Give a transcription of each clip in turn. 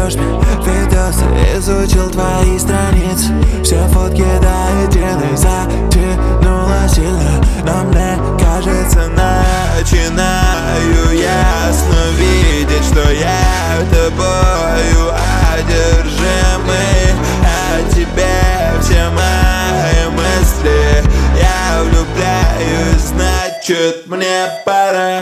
шлешь мне видосы, изучил твои страницы. Все фотки да единой затянуло сильно, но мне кажется, начинаю ясно видеть, что я тобою одержимый. О тебе все мои мысли, я влюбляюсь, значит мне пора.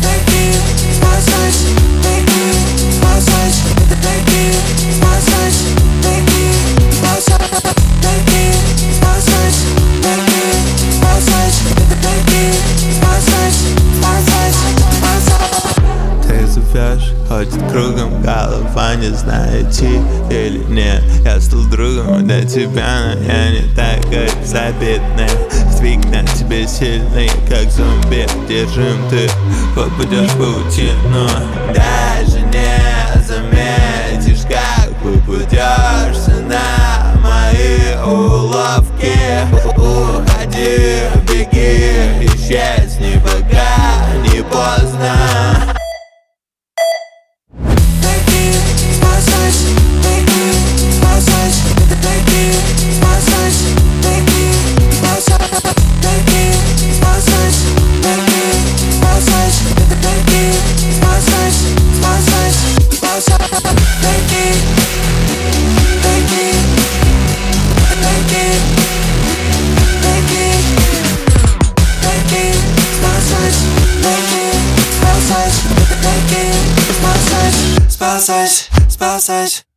Ходит кругом, голова не знает, идти или нет. Я стал другом для тебя, но я не такой забитный. Сдвиг на тебе сильный, как зомби держим, ты попадешь в паутину. Даже не заметишь, как попадешься на мои уловки. Уходи, беги, исчезни, пока не поздно. Спасать, спасать.